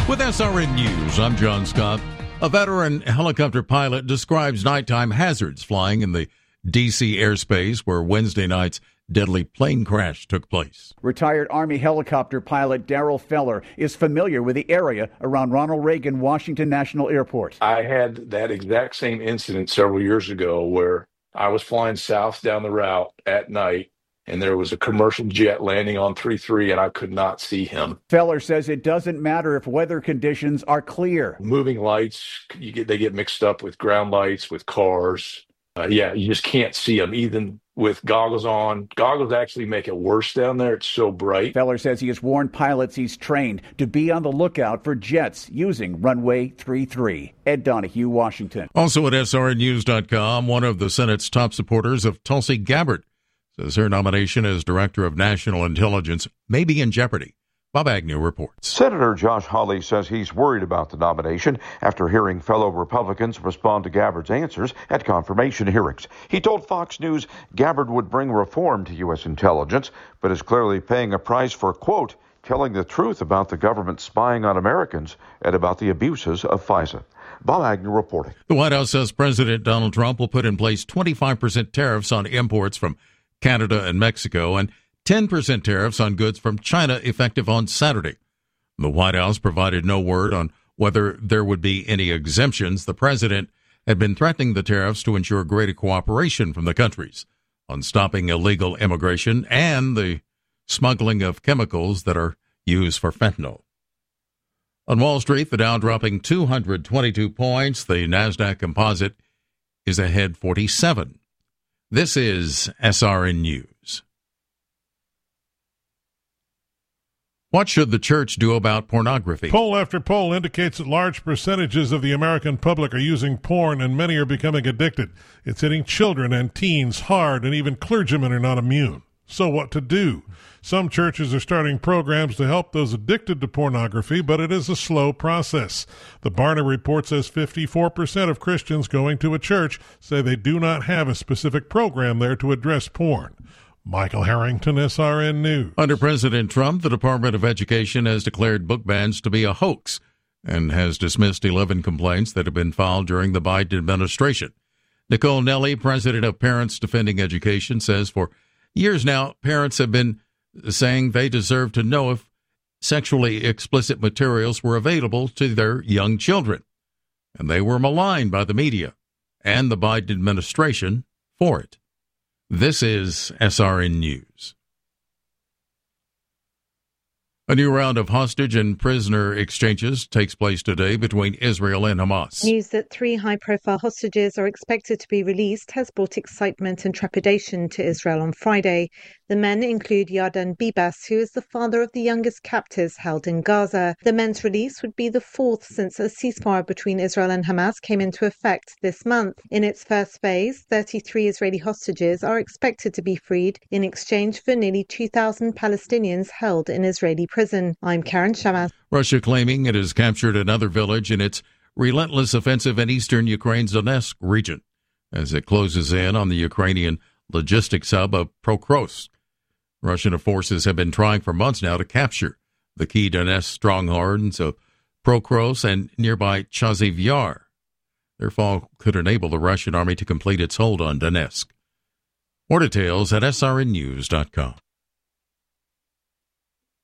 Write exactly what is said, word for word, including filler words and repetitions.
With S R N News, I'm John Scott. A veteran helicopter pilot describes nighttime hazards flying in the D C airspace where Wednesday night's deadly plane crash took place. Retired Army helicopter pilot Darrell Feller is familiar with the area around Ronald Reagan Washington National Airport. I had that exact same incident several years ago where I was flying south down the route at night, and there was a commercial jet landing on three three, and I could not see him. Feller says it doesn't matter if weather conditions are clear. Moving lights, you get, they get mixed up with ground lights, with cars. Uh, yeah, you just can't see them, even with goggles on. Goggles actually make it worse down there. It's so bright. Feller says he has warned pilots he's trained to be on the lookout for jets using runway three three. Ed Donahue, Washington. Also at S R N news dot com, one of the Senate's top supporters of Tulsi Gabbard says her nomination as Director of National Intelligence may be in jeopardy. Bob Agnew reports. Senator Josh Hawley says he's worried about the nomination after hearing fellow Republicans respond to Gabbard's answers at confirmation hearings. He told Fox News Gabbard would bring reform to U S intelligence, but is clearly paying a price for, quote, telling the truth about the government spying on Americans and about the abuses of FISA. Bob Agnew reporting. The White House says President Donald Trump will put in place twenty-five percent tariffs on imports from Canada and Mexico and ten percent tariffs on goods from China effective on Saturday. The White House provided no word on whether there would be any exemptions. The president had been threatening the tariffs to ensure greater cooperation from the countries on stopping illegal immigration and the smuggling of chemicals that are used for fentanyl. On Wall Street, the Dow dropping two hundred twenty-two points. The NASDAQ composite is ahead forty-seven. This is S R N News. What should the church do about pornography? Poll after poll indicates that large percentages of the American public are using porn and many are becoming addicted. It's hitting children and teens hard, and even clergymen are not immune. So what to do? Some churches are starting programs to help those addicted to pornography, but it is a slow process. The Barna report says fifty-four percent of Christians going to a church say they do not have a specific program there to address porn. Michael Harrington, S R N News. Under President Trump, the Department of Education has declared book bans to be a hoax and has dismissed eleven complaints that have been filed during the Biden administration. Nicole Nelly, president of Parents Defending Education, says for years now, parents have been saying they deserve to know if sexually explicit materials were available to their young children. And they were maligned by the media and the Biden administration for it. This is S R N News. A new round of hostage and prisoner exchanges takes place today between Israel and Hamas. News that three high-profile hostages are expected to be released has brought excitement and trepidation to Israel on Friday. The men include Yardan Bibas, who is the father of the youngest captives held in Gaza. The men's release would be the fourth since a ceasefire between Israel and Hamas came into effect this month. In its first phase, thirty-three Israeli hostages are expected to be freed in exchange for nearly two thousand Palestinians held in Israeli prison. I'm Karen Shamas. Russia claiming it has captured another village in its relentless offensive in eastern Ukraine's Donetsk region as it closes in on the Ukrainian logistics hub of Pokrovsk. Russian forces have been trying for months now to capture the key Donetsk strongholds of Pokrovsk and nearby Chaziv Yar. Their fall could enable the Russian army to complete its hold on Donetsk. More details at S R N news dot com.